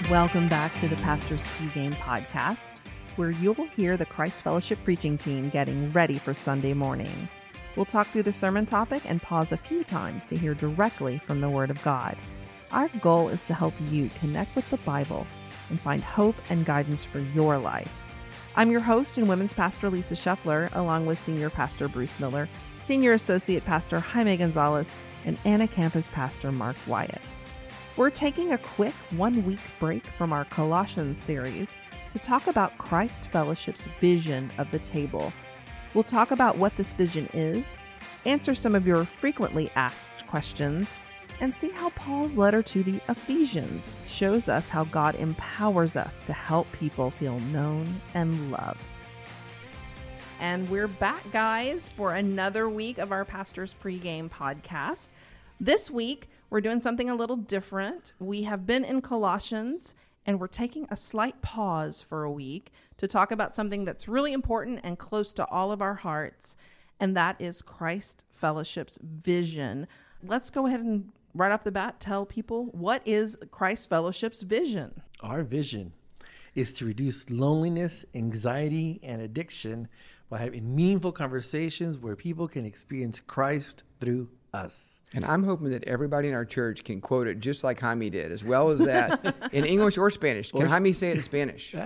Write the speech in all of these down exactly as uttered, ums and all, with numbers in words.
Welcome back to the Pastor's Pregame Podcast, where you'll hear the Christ Fellowship preaching team getting ready for Sunday morning. We'll talk through the sermon topic and pause a few times to hear directly from the Word of God. Our goal is to help you connect with the Bible and find hope and guidance for your life. I'm your host and women's pastor, Lisa Scheffler, along with Senior Pastor Bruce Miller, Senior Associate Pastor Jaime Gonzalez, and Anna Campus Pastor Mark Wyatt. We're taking a quick one-week break from our Colossians series to talk about Christ Fellowship's vision of the table. We'll talk about what this vision is, answer some of your frequently asked questions, and see how Paul's letter to the Ephesians shows us how God empowers us to help people feel known and loved. And we're back, guys, for another week of our Pastor's Pregame Podcast. This week, we're doing something a little different. We have been in Colossians, and we're taking a slight pause for a week to talk about something that's really important and close to all of our hearts, and that is Christ Fellowship's vision. Let's go ahead and right off the bat tell people, what is Christ Fellowship's vision? Our vision is to reduce loneliness, anxiety, and addiction by having meaningful conversations where people can experience Christ through us. And I'm hoping that everybody in our church can quote it just like Jaime did, as well as that in English or Spanish. Can or, Jaime say it in Spanish?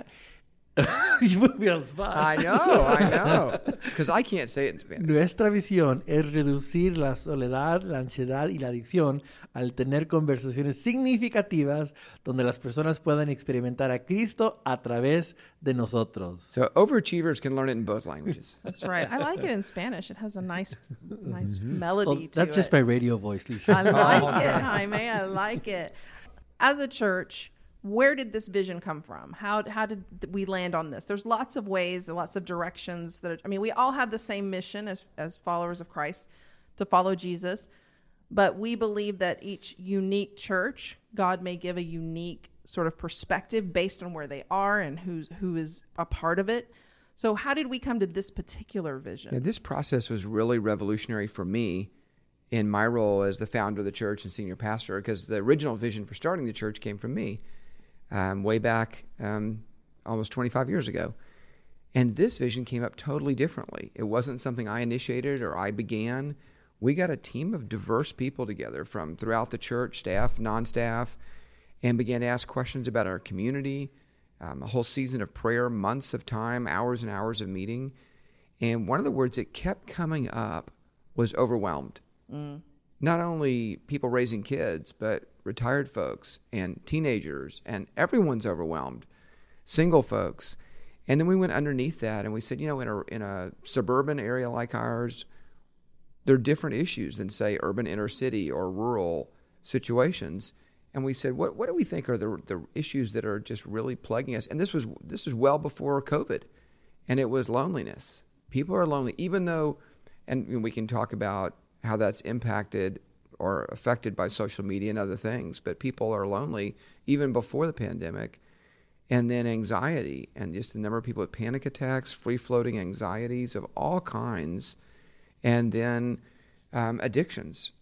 You put me on the spot. I know, I know. Because I can't say it in Spanish. Nuestra visión es reducir la soledad, la ansiedad y la adicción al tener conversaciones significativas donde las personas puedan experimentar a Cristo a través de nosotros. So overachievers can learn it in both languages. That's right. I like it in Spanish. It has a nice nice mm-hmm. melody well, to that's it. That's just my radio voice, Lisa. I like it, Jaime. I like it. As a church, where did this vision come from? How how did we land on this? There's lots of ways and lots of directions that are, I mean, we all have the same mission as as followers of Christ, to follow Jesus, but we believe that each unique church, God may give a unique sort of perspective based on where they are and who's who is a part of it. So how did we come to this particular vision? Yeah, this process was really revolutionary for me in my role as the founder of the church and senior pastor, because the original vision for starting the church came from me. Um, way back um, almost twenty-five years ago. And this vision came up totally differently. It wasn't something I initiated or I began. We got a team of diverse people together from throughout the church, staff, non-staff, and began to ask questions about our community, um, a whole season of prayer, months of time, hours and hours of meeting. And one of the words that kept coming up was overwhelmed. Mm. Not only people raising kids, but retired folks and teenagers, and everyone's overwhelmed, single folks. And then we went underneath that and we said, you know, in a in a suburban area like ours, there are different issues than, say, urban inner city or rural situations. And we said, what what do we think are the the issues that are just really plaguing us? And this was this was well before COVID, and it was loneliness. People are lonely, even though, and we can talk about how that's impacted or affected by social media and other things, but people are lonely even before the pandemic. And then anxiety, and just the number of people with panic attacks, free-floating anxieties of all kinds, and then um, addictions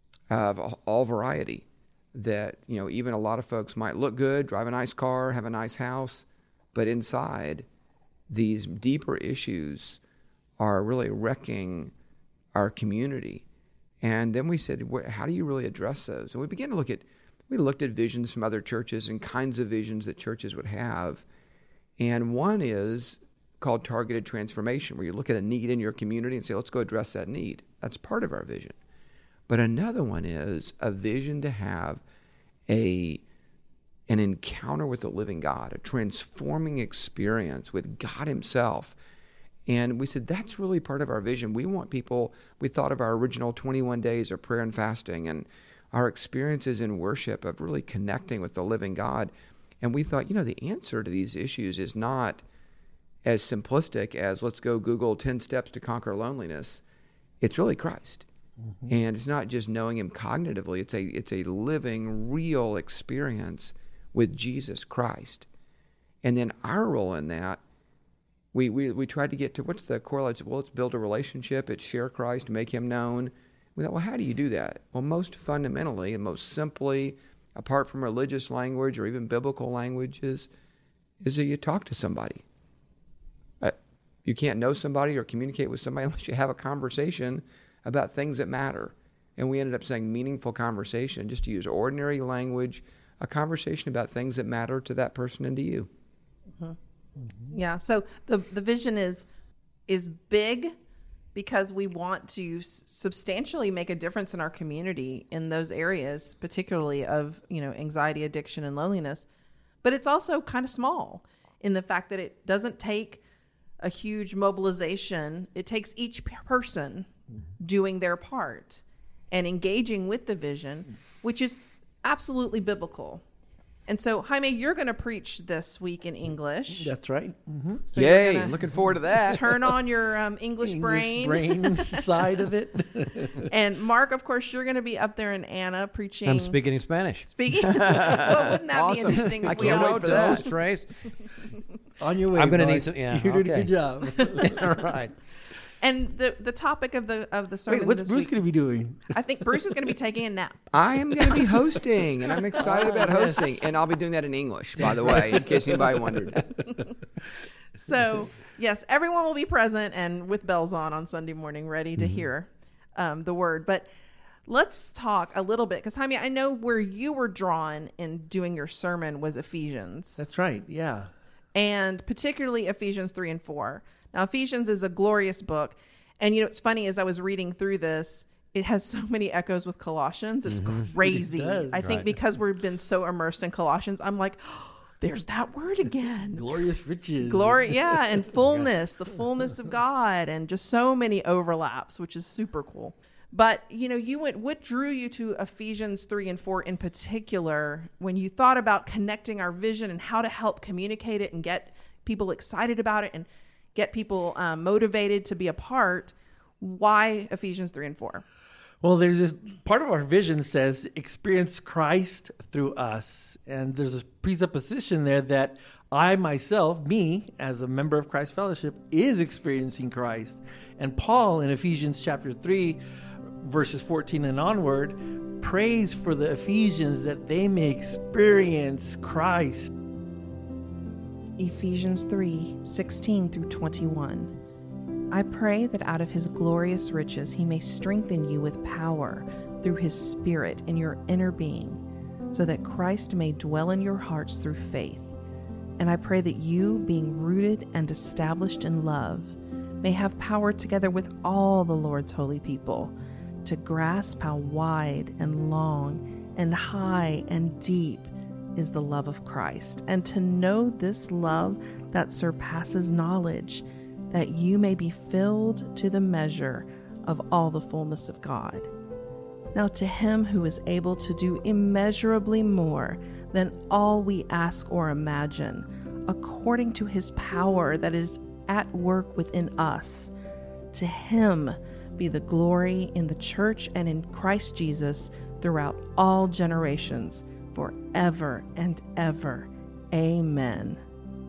of all variety that, you know, even a lot of folks might look good, drive a nice car, have a nice house, but inside, these deeper issues are really wrecking our community. And then we said, how do you really address those? And we began to look at, we looked at visions from other churches and kinds of visions that churches would have. And one is called targeted transformation, where you look at a need in your community and say, let's go address that need. That's part of our vision. But another one is a vision to have a an encounter with the living God, a transforming experience with God himself. And we said, that's really part of our vision. We want people, we thought of our original twenty-one days of prayer and fasting and our experiences in worship of really connecting with the living God. And we thought, you know, the answer to these issues is not as simplistic as let's go Google ten steps to conquer loneliness. It's really Christ. Mm-hmm. And it's not just knowing him cognitively. It's a, it's a living, real experience with Jesus Christ. And then our role in that, We, we we tried to get to what's the correlate? Well, let's build a relationship. It's share Christ, make him known. We thought, well, how do you do that? Well, most fundamentally and most simply apart from religious language or even biblical language, is, is that you talk to somebody. Uh, you can't know somebody or communicate with somebody unless you have a conversation about things that matter. And we ended up saying meaningful conversation, just to use ordinary language, a conversation about things that matter to that person and to you. Mm-hmm. Mm-hmm. Yeah. So the the vision is is big because we want to s- substantially make a difference in our community in those areas, particularly of, you know, anxiety, addiction, and loneliness. But it's also kind of small in the fact that it doesn't take a huge mobilization. It takes each p- person doing their part and engaging with the vision, which is absolutely biblical. And so, Jaime, you're going to preach this week in English. That's right. Mm-hmm. So Yay, you're looking forward to that. Turn on your um, English, English brain. brain side of it. And Mark, of course, you're going to be up there in Anna preaching. I'm speaking in Spanish. Speaking. Well, wouldn't that Awesome. be interesting? if I we can't all- wait for that. Those, Trace. On your way. I'm gonna Mark. need some- yeah, You're doing a okay. good job. All right. And the the topic of the of the sermon Wait, what's this Bruce week, going to be doing? I think Bruce is going to be taking a nap. I am going to be hosting, and I'm excited about hosting. And I'll be doing that in English, by the way, in case anybody wondered. So, yes, everyone will be present and with bells on on Sunday morning, ready to hear um, the word. But let's talk a little bit, because, Jaime, I know where you were drawn in doing your sermon was Ephesians. That's right. Yeah. And particularly Ephesians three and four. Now, Ephesians is a glorious book. And, you know, it's funny, as I was reading through this, it has so many echoes with Colossians. It's crazy. It does. I think Right. because we've been so immersed in Colossians, I'm like, oh, there's that word again. Glorious riches. Glory, yeah, and fullness, the fullness of God, and just so many overlaps, which is super cool. But, you know, you went, what drew you to Ephesians three and four in particular when you thought about connecting our vision and how to help communicate it and get people excited about it and get people um, motivated to be a part? Why Ephesians three and four? Well, there's this part of our vision says experience Christ through us. And there's a presupposition there that I myself, me, as a member of Christ Fellowship, is experiencing Christ. And Paul in Ephesians chapter three, verses fourteen and onward, prays for the Ephesians that they may experience Christ. Ephesians three, sixteen through twenty-one. I pray that out of his glorious riches he may strengthen you with power through his Spirit in your inner being, so that Christ may dwell in your hearts through faith. And I pray that you, being rooted and established in love, may have power together with all the Lord's holy people to grasp how wide and long and high and deep is the love of Christ, and to know this love that surpasses knowledge, that you may be filled to the measure of all the fullness of God. Now to him who is able to do immeasurably more than all we ask or imagine, according to his power that is at work within us, to him be the glory in the church and in Christ Jesus throughout all generations, forever and ever. Amen.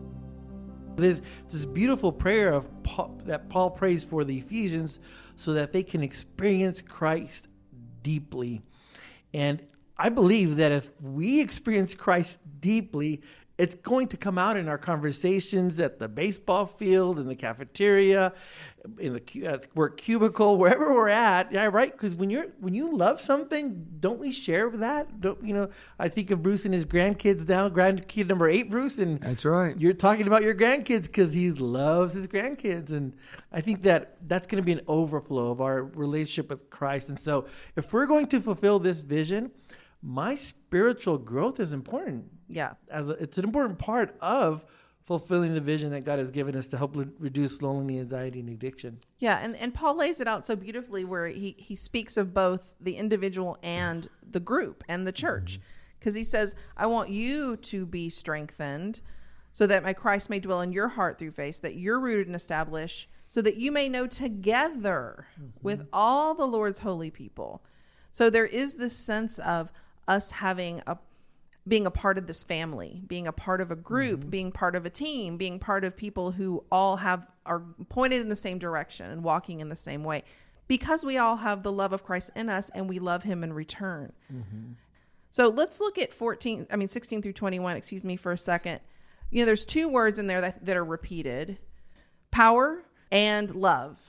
There's this beautiful prayer of Paul, that Paul prays for the Ephesians so that they can experience Christ deeply. And I believe that if we experience Christ deeply, it's going to come out in our conversations at the baseball field, in the cafeteria, in the cu- at work cubicle, wherever we're at. Yeah, right. Because when you're when you love something, don't we share that? Don't, you know, I think of Bruce and his grandkids now. Grandkid number eight, Bruce, and That's right. you're talking about your grandkids because he loves his grandkids, and I think that that's going to be an overflow of our relationship with Christ. And so, if we're going to fulfill this vision, my spiritual growth is important. Yeah. As a, it's an important part of fulfilling the vision that God has given us to help le- reduce loneliness, anxiety, and addiction. Yeah, and, and Paul lays it out so beautifully where he, he speaks of both the individual and the group and the church. Because he says, I want you to be strengthened so that my Christ may dwell in your heart through faith, that you're rooted and established, so that you may know together mm-hmm. with all the Lord's holy people. So there is this sense of us having a being a part of this family, being a part of a group, mm-hmm. being part of a team, being part of people who all have are pointed in the same direction and walking in the same way, because we all have the love of Christ in us and we love him in return. Mm-hmm. So let's look at fourteen, I mean, sixteen through twenty-one, excuse me, for a second. You know, there's two words in there that, that are repeated, power and love.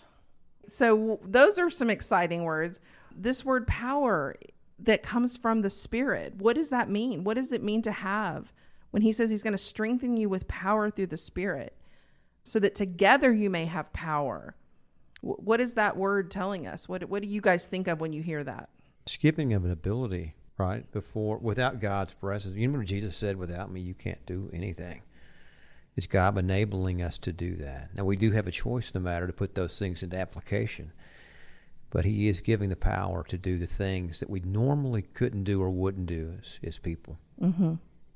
So those are some exciting words. This word power that comes from the Spirit, what does that mean? What does it mean to have when he says he's going to strengthen you with power through the Spirit so that together you may have power? What is that word telling us? What What do you guys think of when you hear that? It's giving of an ability, right? Before, without God's presence. You remember Jesus said, without me, you can't do anything. It's God enabling us to do that. Now, we do have a choice in the matter to put those things into application, but he is giving the power to do the things that we normally couldn't do or wouldn't do as, as people. Mm-hmm.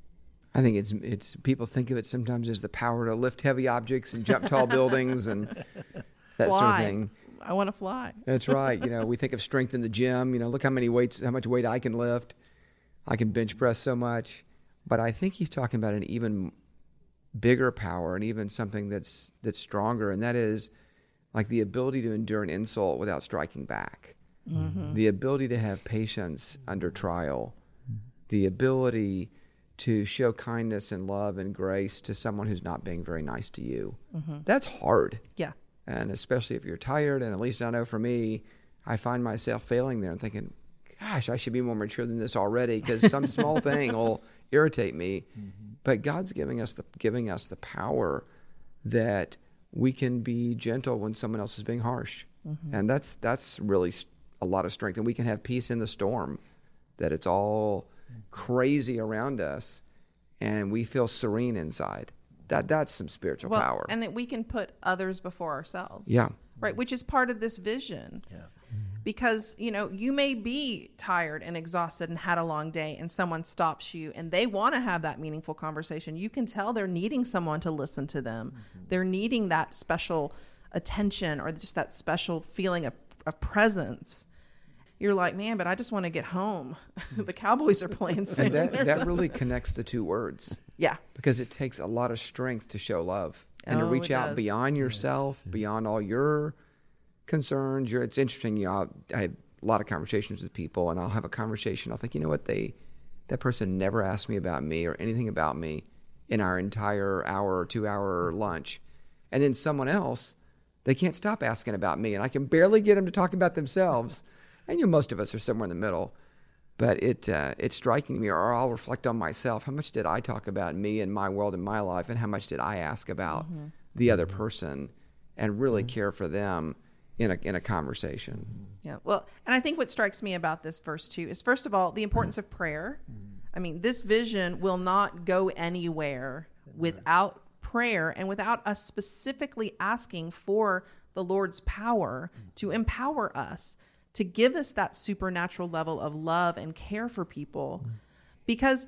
I think it's it's people think of it sometimes as the power to lift heavy objects and jump tall buildings and that fly. sort of thing. I want to fly. That's right. You know, we think of strength in the gym. You know, look how many weights, how much weight I can lift. I can bench press so much. But I think he's talking about an even bigger power and even something that's that's stronger, and that is like the ability to endure an insult without striking back, mm-hmm. the ability to have patience under trial, the ability to show kindness and love and grace to someone who's not being very nice to you. Mm-hmm. That's hard. Yeah. And especially if you're tired, and at least I know for me, I find myself failing there and thinking, gosh, I should be more mature than this already because some small thing will irritate me. Mm-hmm. But God's giving us the giving us the power that we can be gentle when someone else is being harsh. Mm-hmm. And that's that's really a lot of strength. And we can have peace in the storm, that it's all crazy around us and we feel serene inside. That That's some spiritual well, power. And that we can put others before ourselves. Yeah. Right, which is part of this vision. Yeah. Because, you know, you may be tired and exhausted and had a long day and someone stops you and they want to have that meaningful conversation. You can tell they're needing someone to listen to them. Mm-hmm. They're needing that special attention or just that special feeling of, of presence. You're like, man, but I just want to get home. The Cowboys are playing soon. And that, that really connects the two words. Yeah. Because it takes a lot of strength to show love and oh, to reach out does. beyond yourself, yes. beyond all your concerns. You're, it's interesting. You know, I have a lot of conversations with people, and I'll have a conversation. I'll think, you know what, they that person never asked me about me or anything about me in our entire hour or two hour lunch. And then someone else, they can't stop asking about me, and I can barely get them to talk about themselves. And you know, most of us are somewhere in the middle. But it uh, it's striking me, or I'll reflect on myself. How much did I talk about me and my world and my life, and how much did I ask about mm-hmm. the other person and really mm-hmm. care for them in a in a conversation? Yeah, well, and I think what strikes me about this verse too is, first of all, the importance of prayer. I mean, this vision will not go anywhere without prayer and without us specifically asking for the Lord's power to empower us, to give us that supernatural level of love and care for people. Because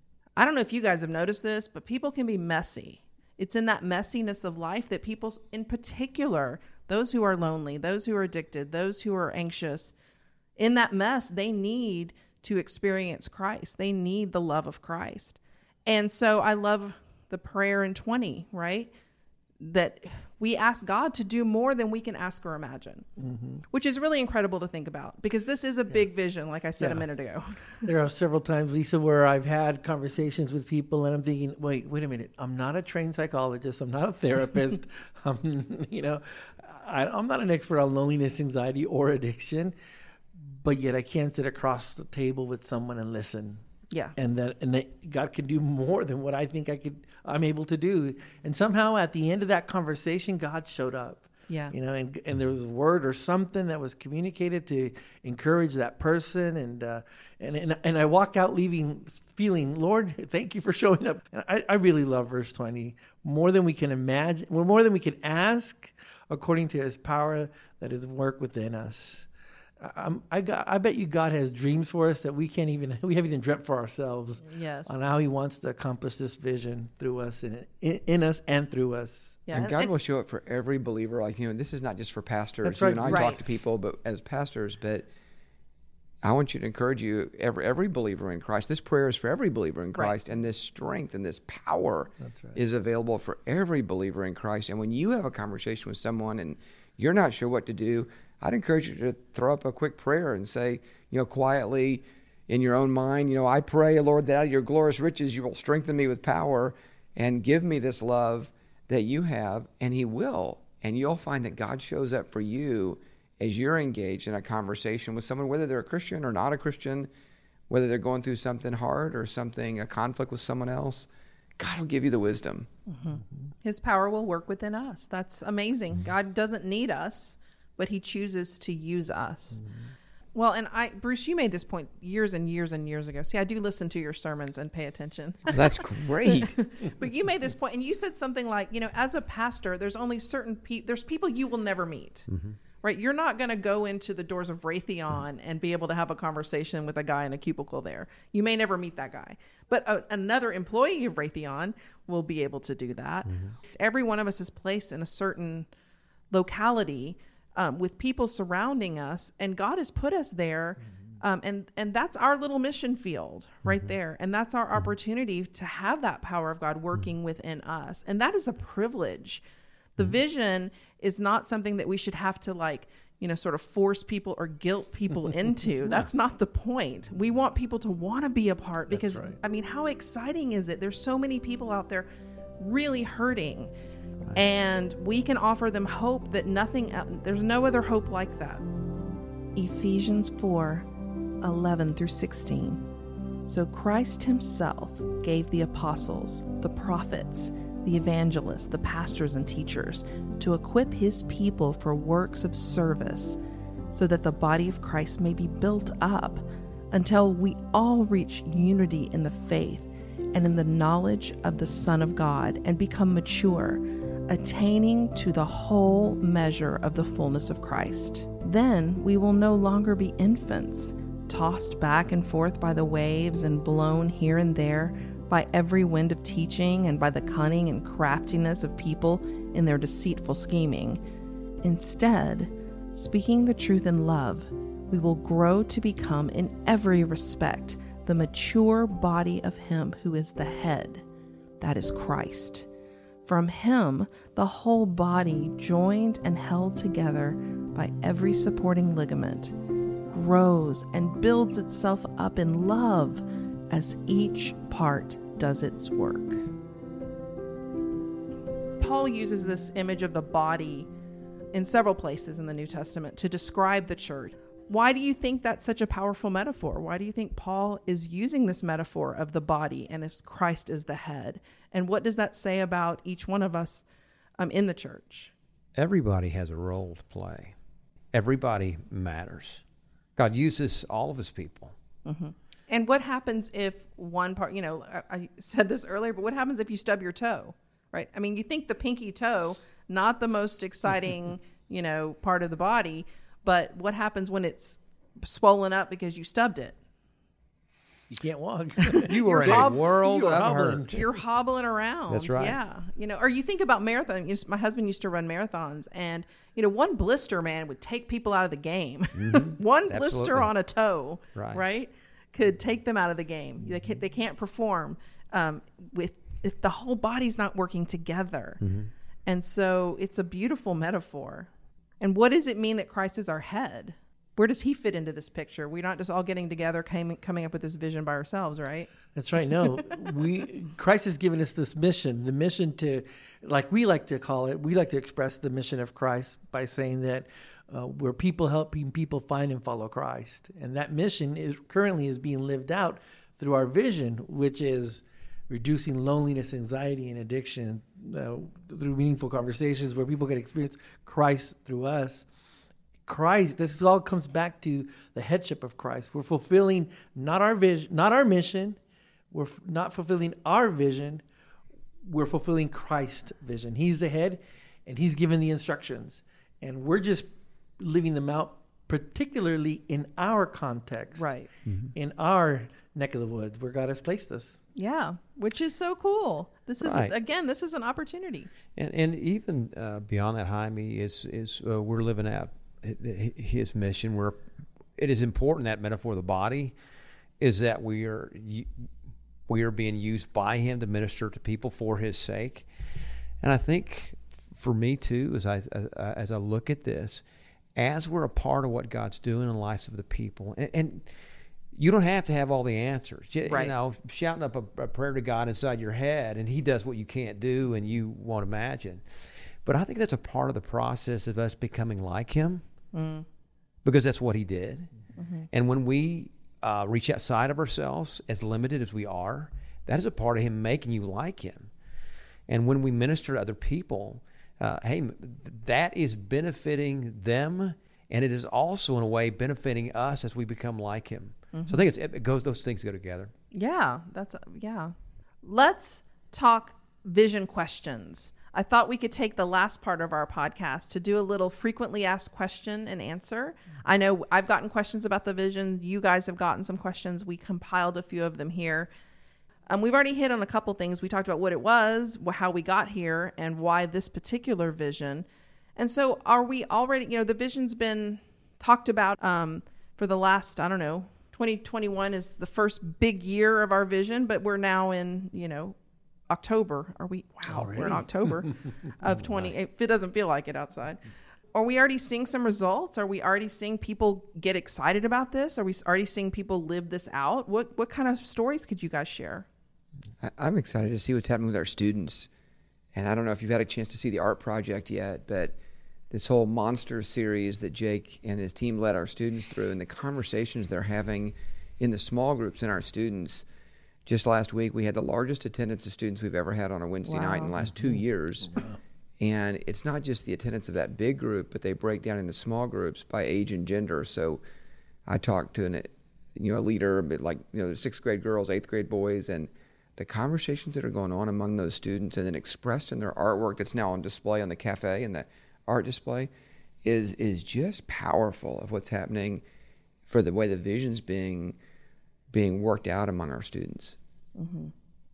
I don't know if you guys have noticed this, but people can be messy. It's in that messiness of life that people, in particular, those who are lonely, those who are addicted, those who are anxious, in that mess, they need to experience Christ. They need the love of Christ. And so I love the prayer in twenty, right? That we ask God to do more than we can ask or imagine, mm-hmm. which is really incredible to think about, because this is a yeah. big vision, like I said yeah. a minute ago. There are several times, Lisa, where I've had conversations with people and I'm thinking, wait, wait a minute. I'm not a trained psychologist. I'm not a therapist. I'm, you know, I, I'm not an expert on loneliness, anxiety, or addiction, but yet I can't sit across the table with someone and listen. Yeah. And that and that God can do more than what I think I could I'm able to do. And somehow at the end of that conversation, God showed up. Yeah. You know, and and there was a word or something that was communicated to encourage that person, and uh, and, and and I walk out leaving feeling, Lord, thank you for showing up. And I, I really love verse twenty. More than we can imagine, more than we can ask, according to his power that is work within us. I'm, I got. I bet you God has dreams for us that we can't even. We haven't even dreamt for ourselves. Yes. On how He wants to accomplish this vision through us and in, in us and through us. Yeah, and God and, will show it for every believer. Like, you know, this is not just for pastors. That's right. You and I right. talk to people, but as pastors. But I want you to encourage you, every every believer in Christ. This prayer is for every believer in Christ, right. and this strength and this power That's right. is available for every believer in Christ. And when you have a conversation with someone and you're not sure what to do, I'd encourage you to throw up a quick prayer and say, you know, quietly, in your own mind, you know, I pray, Lord, that out of your glorious riches you will strengthen me with power and give me this love that you have, and he will. And you'll find that God shows up for you as you're engaged in a conversation with someone, whether they're a Christian or not a Christian, whether they're going through something hard or something, a conflict with someone else. God will give you the wisdom. Mm-hmm. His power will work within us. That's amazing. Mm-hmm. God doesn't need us, but he chooses to use us. Mm-hmm. Well, and I, Bruce, you made this point years and years and years ago. See, I do listen to your sermons and pay attention. That's great. But you made this point, and you said something like, you know, as a pastor, there's only certain people, there's people you will never meet, mm-hmm. right? You're not going to go into the doors of Raytheon mm-hmm. and be able to have a conversation with a guy in a cubicle there. You may never meet that guy. But a, another employee of Raytheon will be able to do that. Mm-hmm. Every one of us is placed in a certain locality Um, with people surrounding us, and God has put us there, um, and and that's our little mission field right mm-hmm. there, and that's our opportunity to have that power of God working mm-hmm. within us, and that is a privilege. The mm-hmm. vision is not something that we should have to like, you know, sort of force people or guilt people into. That's not the point. We want people to want to be a part because, right. I mean, how exciting is it? There's so many people out there really hurting. And we can offer them hope that nothing else, there's no other hope like that. Ephesians four, eleven through sixteen. So Christ himself gave the apostles, the prophets, the evangelists, the pastors and teachers to equip his people for works of service so that the body of Christ may be built up until we all reach unity in the faith and in the knowledge of the Son of God and become mature, attaining to the whole measure of the fullness of Christ. Then we will no longer be infants, tossed back and forth by the waves and blown here and there by every wind of teaching and by the cunning and craftiness of people in their deceitful scheming. Instead, speaking the truth in love, we will grow to become in every respect the mature body of him who is the head, that is Christ. From him, the whole body, joined and held together by every supporting ligament, grows and builds itself up in love as each part does its work. Paul uses this image of the body in several places in the New Testament to describe the church. Why do you think that's such a powerful metaphor? Why do you think Paul is using this metaphor of the body and if Christ is the head? And what does that say about each one of us um, in the church? Everybody has a role to play. Everybody matters. God uses all of his people. Mm-hmm. And what happens if one part, you know, I, I said this earlier, but what happens if you stub your toe, right? I mean, you think the pinky toe, not the most exciting, you know, part of the body, but what happens when it's swollen up because you stubbed it? You can't walk. You were in hob- a world of hurt. You're hobbling around. That's right. Yeah. You know, or you think about marathon. You know, my husband used to run marathons, and you know, one blister, man, would take people out of the game. Mm-hmm. One blister Absolutely. on a toe, right. right, could take them out of the game. They can't, they can't perform um, with if the whole body's not working together. Mm-hmm. And so it's a beautiful metaphor. And what does it mean that Christ is our head? Where does he fit into this picture? We're not just all getting together, came, coming up with this vision by ourselves, right? That's right. No, we Christ has given us this mission, the mission to, like we like to call it, we like to express the mission of Christ by saying that uh, we're people helping people find and follow Christ. And that mission is currently is being lived out through our vision, which is reducing loneliness, anxiety, and addiction uh, through meaningful conversations where people can experience Christ through us. Christ, this all comes back to the headship of Christ. We're fulfilling not our vision, not our mission. We're f- not fulfilling our vision. We're fulfilling Christ's vision. He's the head, and he's given the instructions. And we're just living them out, particularly in our context. Right. Mm-hmm. In our neck of the woods where God has placed us. Yeah, which is so cool. This is, right. again, this is an opportunity. And and even uh, beyond that, Jaime, is, is uh, we're living out his mission. Where it is important, that metaphor of the body is that we are we are being used by him to minister to people for his sake. And I think for me too, as I as I look at this, as we're a part of what God's doing in the lives of the people, and, and You don't have to have all the answers. You, Right. you know, shouting up a, a prayer to God inside your head, and he does what you can't do and you won't imagine. But I think that's a part of the process of us becoming like him, mm. because that's what he did. Mm-hmm. And when we uh, reach outside of ourselves, as limited as we are, that is a part of him making you like him. And when we minister to other people, uh, hey, that is benefiting them, and it is also in a way benefiting us as we become like him. Mm-hmm. So I think it's, it goes; those things go together. Yeah, that's yeah. Let's talk vision questions. I thought we could take the last part of our podcast to do a little frequently asked question and answer. I know I've gotten questions about the vision. You guys have gotten some questions. We compiled a few of them here. Um, we've already hit on a couple things. We talked about what it was, how we got here, and why this particular vision. And so are we already, you know, the vision's been talked about um, for the last, I don't know, twenty twenty-one is the first big year of our vision, but we're now in, you know, October. Are we? Wow, Already? We're in October of twenty. If it doesn't feel like it outside. Are we already seeing some results? Are we already seeing people get excited about this? Are we already seeing people live this out? What what kind of stories could you guys share? I'm excited to see what's happening with our students. And I don't know if you've had a chance to see the art project yet, but this whole Monster series that Jake and his team led our students through, and the conversations they're having in the small groups in our students. Just last week, we had the largest attendance of students we've ever had on a Wednesday Wow. night in the last two years. Wow. And it's not just the attendance of that big group, but they break down into small groups by age and gender. So I talked to an, you know, a leader, like, you know, sixth grade girls, eighth grade boys, and the conversations that are going on among those students and then expressed in their artwork that's now on display on the cafe and the art display is is just powerful of what's happening for the way the vision's being being worked out among our students. Mm-hmm.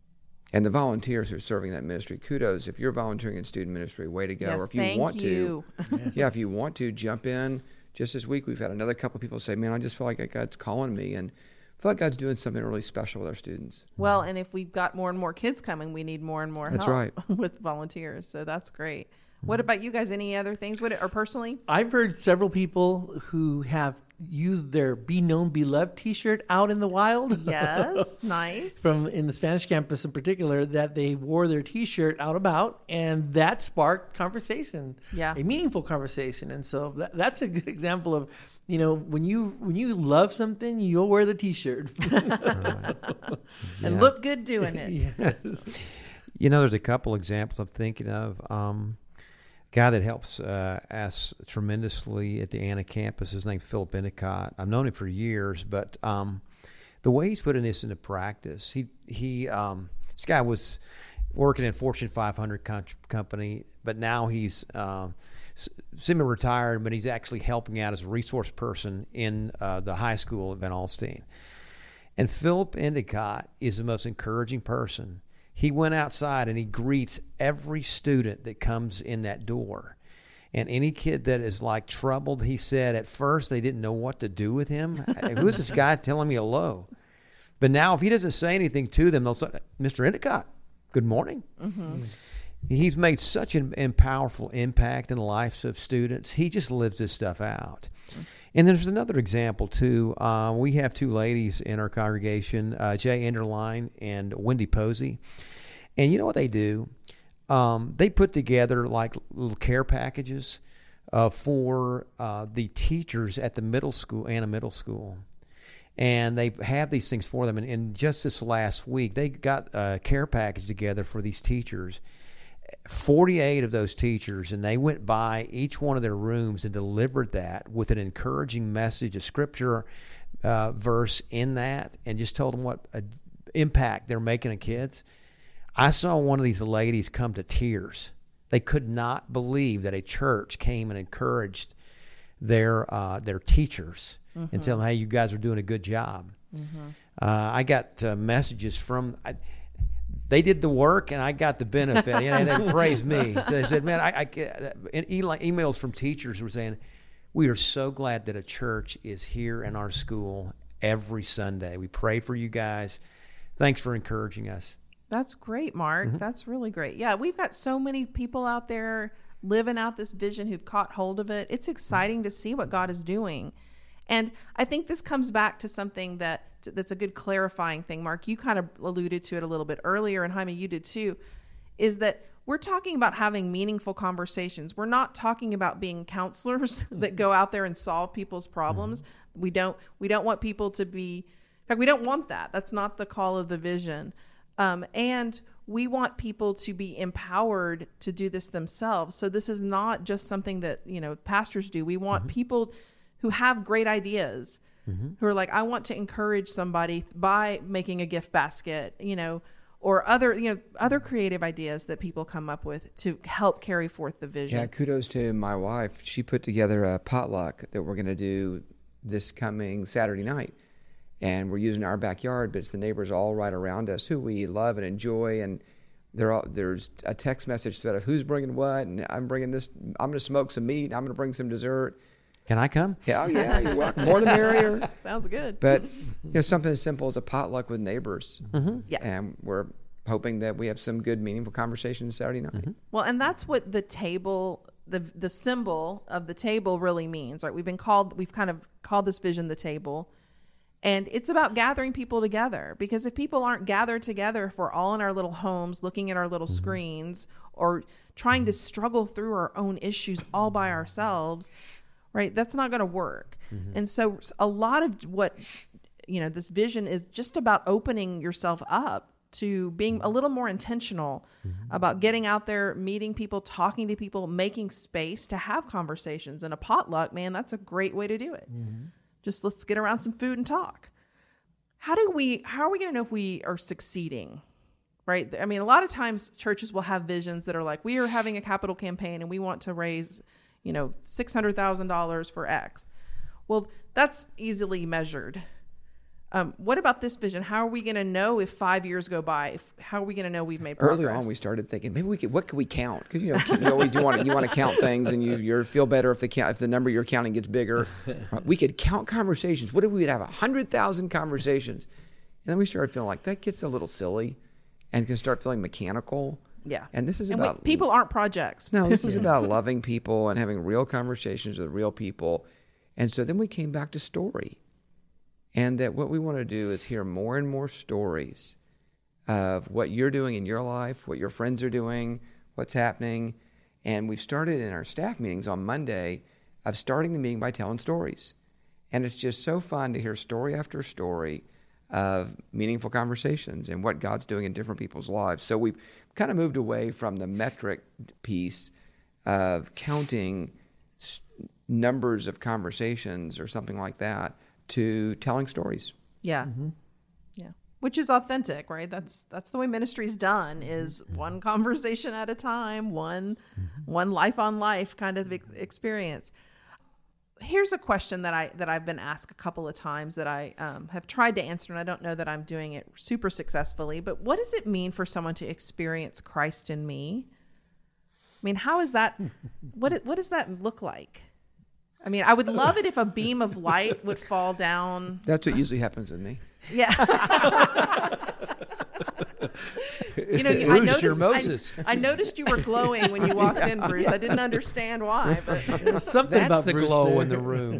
And the volunteers who are serving that ministry, kudos. If you're volunteering in student ministry, way to go. Yes, or if you thank want you. to, yes. yeah, if you want to, jump in. Just this week, we've had another couple of people say, man, I just feel like God's calling me, and I feel like God's doing something really special with our students. Well, and if we've got more and more kids coming, we need more and more That's help right. with volunteers. So that's great. What about you guys? Any other things? What, or personally? I've heard several people who have used their Be Known, Be Loved t-shirt out in the wild. Yes, nice. From in the Spanish campus in particular, that they wore their t-shirt out about, and that sparked conversation. Yeah. A meaningful conversation. And so that, that's a good example of, you know, when you when you love something, you'll wear the t-shirt. And Yeah. look good doing it. Yes. You know, there's a couple examples I'm thinking of. Um, guy that helps uh, us tremendously at the Anna campus, his name's Philip Endicott. I've known him for years, but um, the way he's putting this into practice, he he um, this guy was working in a Fortune five hundred com- company, but now he's uh, semi-retired, but he's actually helping out as a resource person in uh, the high school at Van Alstyne. And Philip Endicott is the most encouraging person. He went outside and he greets every student that comes in that door. And any kid that is like troubled, he said at first they didn't know what to do with him. Who is this guy telling me hello? But now if he doesn't say anything to them, they'll say, Mister Endicott, good morning. Mm-hmm. He's made such an, an powerful impact in the lives of students. He just lives this stuff out. Mm-hmm. And there's another example, too. Uh, we have two ladies in our congregation, uh, Jay Enderline and Wendy Posey. And you know what they do? Um, they put together like little care packages uh, for uh, the teachers at the middle school, Anna Middle School. And they have these things for them. And, and just this last week, they got a care package together for these teachers. forty-eight of those teachers, and they went by each one of their rooms and delivered that with an encouraging message, a scripture uh, verse in that, and just told them what a impact they're making on kids. I saw one of these ladies come to tears. They could not believe that a church came and encouraged their uh, their teachers mm-hmm. and tell them, hey, you guys are doing a good job. Mm-hmm. Uh, I got uh, messages from... I, They did the work, and I got the benefit. You know, they praised me. So they said, "Man, I, I and emails from teachers were saying, we are so glad that a church is here in our school every Sunday. We pray for you guys. Thanks for encouraging us." That's great, Mark. Mm-hmm. That's really great. Yeah, we've got so many people out there living out this vision who've caught hold of it. It's exciting to see what God is doing. And I think this comes back to something that that's a good clarifying thing. Mark, you kind of alluded to it a little bit earlier, and Jaime, you did too, is that we're talking about having meaningful conversations. We're not talking about being counselors that go out there and solve people's problems. Mm-hmm. We don't we don't want people to be, in fact, we don't want that. That's not the call of the vision. Um, and we want people to be empowered to do this themselves. So this is not just something that, you know, pastors do. We want mm-hmm. people who have great ideas, mm-hmm. who are like, I want to encourage somebody by making a gift basket, you know, or other, you know, other creative ideas that people come up with to help carry forth the vision. Yeah, kudos to my wife. She put together a potluck that we're going to do this coming Saturday night. And we're using our backyard, but it's the neighbors all right around us who we love and enjoy. And they're all, there's a text message thread of who's bringing what, and I'm bringing this, I'm going to smoke some meat, I'm going to bring some dessert. Can I come? Yeah, oh yeah, you're welcome. More the merrier. Sounds good. But you know, something as simple as a potluck with neighbors. Mm-hmm. Yeah. And we're hoping that we have some good, meaningful conversations Saturday night. Mm-hmm. Well, and that's what the table, the the symbol of the table really means, right? We've been called, we've kind of called this vision the table. And it's about gathering people together, because if people aren't gathered together, if we're all in our little homes looking at our little mm-hmm. screens or trying to struggle through our own issues all by ourselves, right, that's not going to work. Mm-hmm. And so a lot of what, you know, this vision is just about opening yourself up to being a little more intentional mm-hmm. about getting out there, meeting people, talking to people, making space to have conversations. And a potluck, man, that's a great way to do it. Mm-hmm. Just let's get around some food and talk. How do we, how are we going to know if we are succeeding? Right? I mean, a lot of times churches will have visions that are like, we are having a capital campaign and we want to raise, you know, six hundred thousand dollars for X. Well, that's easily measured. Um, what about this vision? How are we going to know if five years go by? If, how are we going to know we've made progress? Early on, we started thinking maybe we could. What could we count? Because you know, you always do want to, you want to count things, and you you feel better if the count, if the number you're counting gets bigger. We could count conversations. What if we would have a hundred thousand conversations? And then we started feeling like that gets a little silly, and can start feeling mechanical. Yeah. And this is and about we, people aren't projects. No, this is about loving people and having real conversations with real people. And so then we came back to story. And that what we want to do is hear more and more stories of what you're doing in your life, what your friends are doing, what's happening. And we've started in our staff meetings on Monday of starting the meeting by telling stories. And it's just so fun to hear story after story of meaningful conversations and what God's doing in different people's lives. So we've kind of moved away from the metric piece of counting numbers of conversations or something like that, to telling stories. Yeah. Mm-hmm. Yeah. Which is authentic, right? That's that's the way ministry's done, is one conversation at a time, one mm-hmm. one life on life kind of experience. Here's a question that I that I've been asked a couple of times that I um, have tried to answer, and I don't know that I'm doing it super successfully, but what does it mean for someone to experience Christ in me? I mean, how is that, what what does that look like? I mean, I would love it if a beam of light would fall down. That's what usually happens with me. Yeah. You know, Bruce, I noticed, you're Moses. I, I noticed you were glowing when you walked in, Bruce. I didn't understand why, but there's something that's about the Bruce glow there. in the room.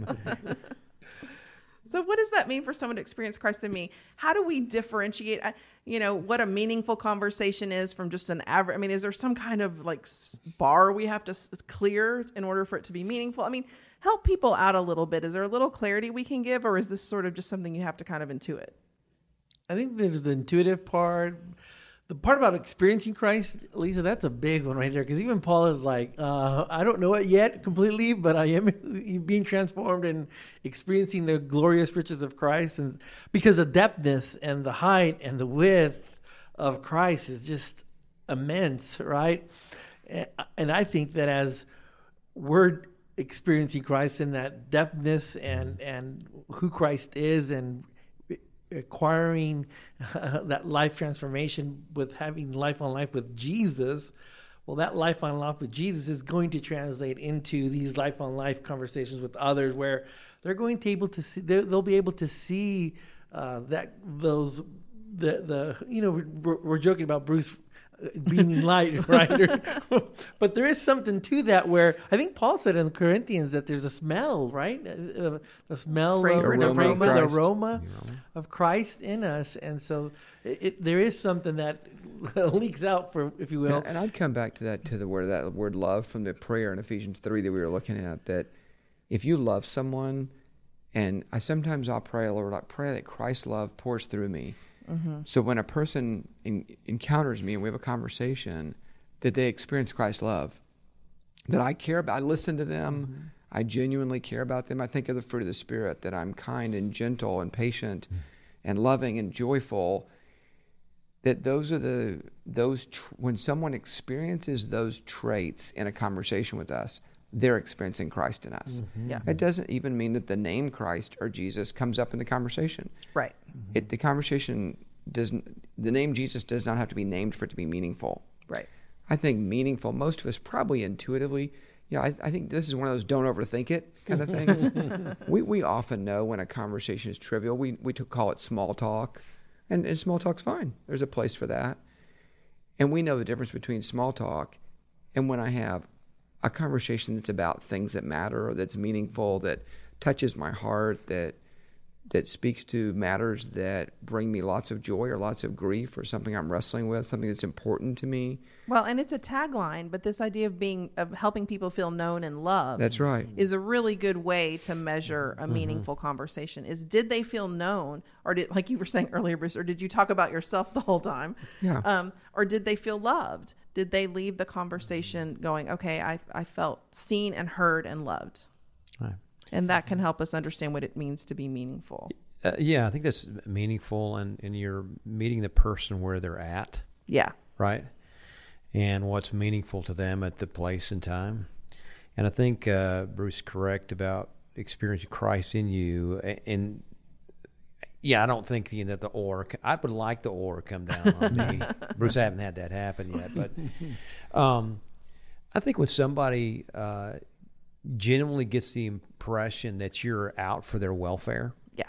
So what does that mean for someone to experience Christ in me? How do we differentiate, you know, what a meaningful conversation is from just an average? I mean, is there some kind of like bar we have to clear in order for it to be meaningful? I mean, help people out a little bit. Is there a little clarity we can give, or is this sort of just something you have to kind of intuit? I think there's the intuitive part. The part about experiencing Christ, Lisa, that's a big one right there. Because even Paul is like, uh, I don't know it yet completely, but I am being transformed and experiencing the glorious riches of Christ. And because the depthness and the height and the width of Christ is just immense, right? And I think that as we're experiencing Christ in that depthness and, and who Christ is, and acquiring uh, that life transformation with having life on life with Jesus, well, that life on life with Jesus is going to translate into these life on life conversations with others, where they're going to be able to see, they'll be able to see uh, that those the the you know we're, we're joking about Bruce beaming light, right? But there is something to that where I think Paul said in Corinthians that there's a smell, right? Uh, the smell, Fragrance, of, the, aroma of aroma, the Christ. aroma of Christ in us. And so it, it, there is something that leaks out, for, if you will. And, and I'd come back to that, to the word, that word love from the prayer in Ephesians three that we were looking at, that if you love someone, and I sometimes I'll pray, Lord, I pray that Christ's love pours through me. Mm-hmm. So when a person in, encounters me and we have a conversation, that they experience Christ's love, that I care about, I listen to them, mm-hmm. I genuinely care about them. I think of the fruit of the Spirit, that I'm kind and gentle and patient mm-hmm. and loving and joyful. That those are the, those tr- when someone experiences those traits in a conversation with us, they're experiencing Christ in us. Mm-hmm. Yeah. It doesn't even mean that the name Christ or Jesus comes up in the conversation. Right. Mm-hmm. It, the conversation doesn't, the name Jesus does not have to be named for it to be meaningful. Right. I think meaningful, most of us probably intuitively, you know, I, I think this is one of those don't overthink it kind of things. we we often know when a conversation is trivial. We, we call it small talk, and, and small talk's fine. There's a place for that. And we know the difference between small talk and when I have a conversation that's about things that matter, or that's meaningful, that touches my heart, that that speaks to matters that bring me lots of joy or lots of grief, or something I'm wrestling with, something that's important to me. Well, and it's a tagline, but this idea of being of helping people feel known and loved. That's right. Is a really good way to measure a meaningful mm-hmm. conversation. Is did they feel known, or did, like you were saying earlier, Bruce, or did you talk about yourself the whole time? Yeah. Um, or did they feel loved? Did they leave the conversation going, okay, I I felt seen and heard and loved? Right. And that can help us understand what it means to be meaningful. Uh, yeah, I think that's meaningful, and, and you're meeting the person where they're at. Yeah. Right? And what's meaningful to them at the place and time. And I think uh, Bruce is correct about experiencing Christ in you. And yeah, I don't think you know, the or. I would like the or come down on me. Bruce, I haven't had that happen yet. But um, I think when somebody uh, genuinely gets the impression that you're out for their welfare, yeah,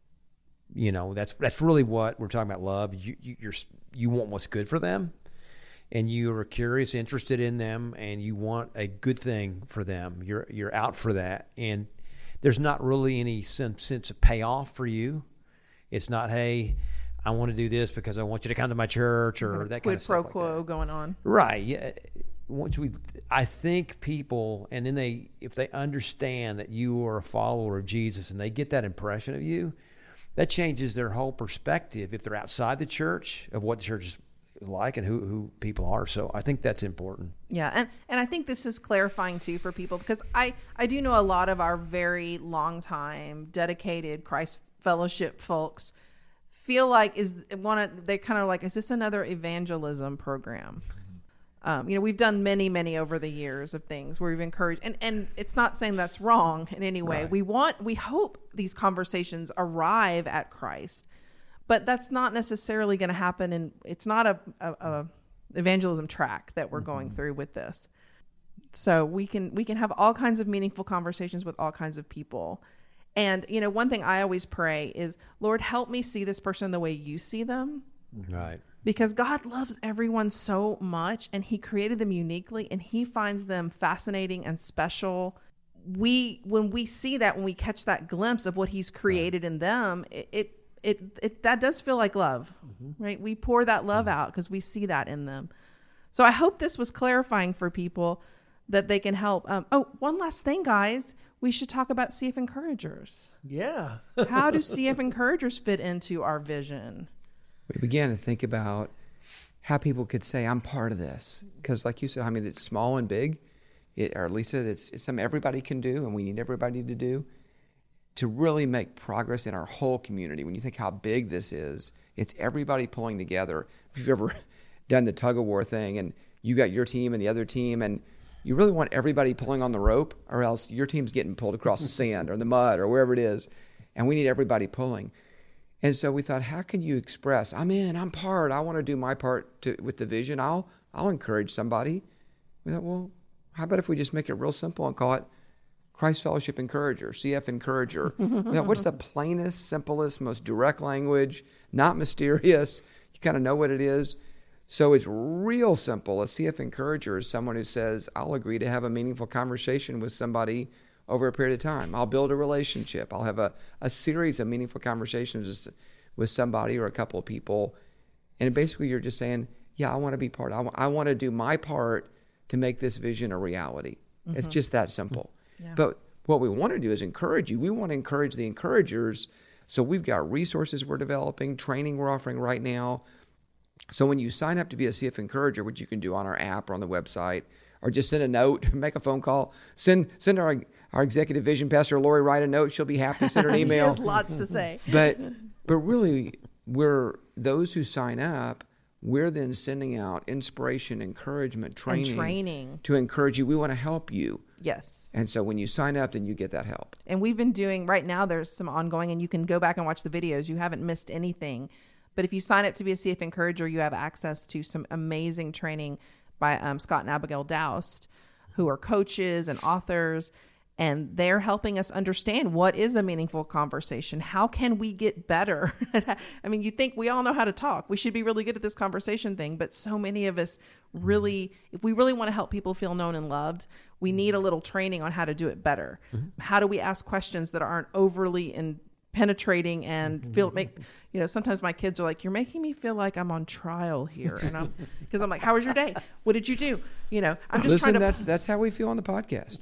you know, that's that's really what we're talking about. Love. You you you're, you want what's good for them, and you are curious, interested in them, and you want a good thing for them. You're you're out for that, and there's not really any sense, sense of payoff for you. It's not, hey, I want to do this because I want you to come to my church, or that kind quid of stuff. Quid pro quo like going on. Right. Yeah. Once we, I think people, and then they, if they understand that you are a follower of Jesus, and they get that impression of you, that changes their whole perspective if they're outside the church of what the church is like and who, who people are. So I think that's important. Yeah, and, and I think this is clarifying too for people, because I, I do know a lot of our very long time dedicated Christ Fellowship folks feel like is want to they kind of like, is this another evangelism program? Um, you know, we've done many, many over the years of things where we've encouraged, and, and it's not saying that's wrong in any way. Right. We want, we hope these conversations arrive at Christ, but that's not necessarily going to happen. And it's not a, a, a evangelism track that we're mm-hmm. going through with this. So we can, we can have all kinds of meaningful conversations with all kinds of people. And, you know, one thing I always pray is, Lord, help me see this person the way you see them. Right. Because God loves everyone so much, and he created them uniquely, and he finds them fascinating and special. We, when we see that, when we catch that glimpse of what he's created right. in them, it, it, it, it, that does feel like love, mm-hmm. right? We pour that love mm-hmm. out because we see that in them. So I hope this was clarifying for people that they can help. Um, oh, one last thing, guys. We should talk about C F Encouragers. Yeah. How do C F Encouragers fit into our vision? We began to think about how people could say, I'm part of this. Because like you said, I mean, it's small and big, it, or at least it's, it's something everybody can do, and we need everybody to do, to really make progress in our whole community. When you think how big this is, it's everybody pulling together. If you've ever done the tug-of-war thing, and you got your team and the other team, and you really want everybody pulling on the rope, or else your team's getting pulled across the sand or the mud or wherever it is, and we need everybody pulling. And so we thought, how can you express, I'm in, I'm part, I want to do my part to, with the vision. I'll I'll encourage somebody. We thought, well, how about if we just make it real simple and call it Christ Fellowship Encourager, C F Encourager. We thought, what's the plainest, simplest, most direct language, not mysterious? You kind of know what it is. So it's real simple. A C F encourager is someone who says, I'll agree to have a meaningful conversation with somebody over a period of time. I'll build a relationship. I'll have a, a series of meaningful conversations with somebody or a couple of people. And basically you're just saying, yeah, I want to be part. I, w- I want to do my part to make this vision a reality. Mm-hmm. It's just that simple. Yeah. But what we want to do is encourage you. We want to encourage the encouragers. So we've got resources we're developing, training we're offering right now. So when you sign up to be a C F encourager, which you can do on our app or on the website, or just send a note, make a phone call, send send our our executive vision pastor Lori Wright a note. She'll be happy to send her an email. She has lots to say. But but really, we're those who sign up. We're then sending out inspiration, encouragement, training, and training to encourage you. We want to help you. Yes. And so when you sign up, then you get that help. And we've been doing, right now there's some ongoing, and you can go back and watch the videos. You haven't missed anything. But if you sign up to be a C F encourager, you have access to some amazing training by um, Scott and Abigail Doust, who are coaches and authors. And they're helping us understand what is a meaningful conversation. How can we get better? I mean, you think we all know how to talk. We should be really good at this conversation thing. But so many of us really, if we really want to help people feel known and loved, we need a little training on how to do it better. Mm-hmm. How do we ask questions that aren't overly in penetrating and feel make you know sometimes my kids are like, you're making me feel like I'm on trial here, and I'm because I'm like, how was your day, what did you do, you know I'm just Listen, trying to that's that's how we feel on the podcast.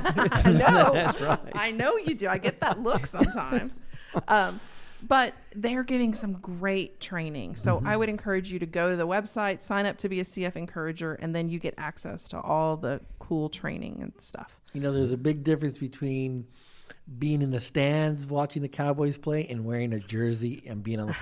I know That's right. I know you do. I get that look sometimes. um but they're giving some great training, so mm-hmm. I would encourage you to go to the website, sign up to be a C F encourager, and then you get access to all the cool training and stuff. You know, there's a big difference between being in the stands watching the Cowboys play and wearing a jersey and being on the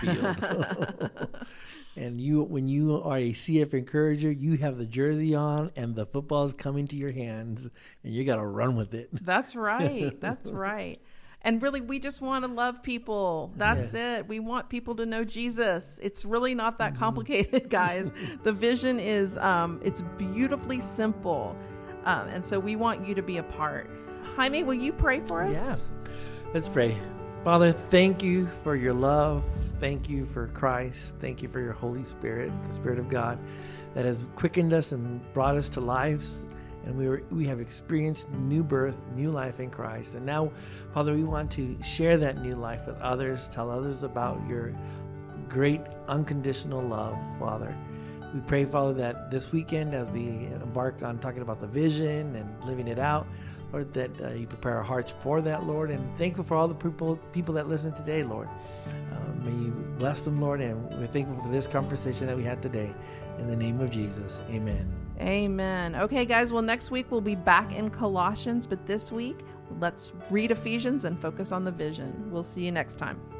field. And you, when you are a C F encourager, you have the jersey on and the football's coming to your hands and you got to run with it. That's right. That's right. And really, we just want to love people. That's yeah. it. We want people to know Jesus. It's really not that complicated, guys. The vision is, um, it's beautifully simple. Um, and so we want you to be a part. Jaime, will you pray for us? Yeah. Let's pray. Father, thank you for your love. Thank you for Christ. Thank you for your Holy Spirit, the Spirit of God that has quickened us and brought us to lives. And we were, we have experienced new birth, new life in Christ. And now, Father, we want to share that new life with others, tell others about your great unconditional love, Father. We pray, Father, that this weekend as we embark on talking about the vision and living it out, Lord, that uh, you prepare our hearts for that, Lord, and thankful for all the people people that listen today, Lord. Uh, may you bless them, Lord, and we're thankful for this conversation that we had today. In the name of Jesus, amen. Amen. Okay, guys, well, next week we'll be back in Colossians, but this week, let's read Ephesians and focus on the vision. We'll see you next time.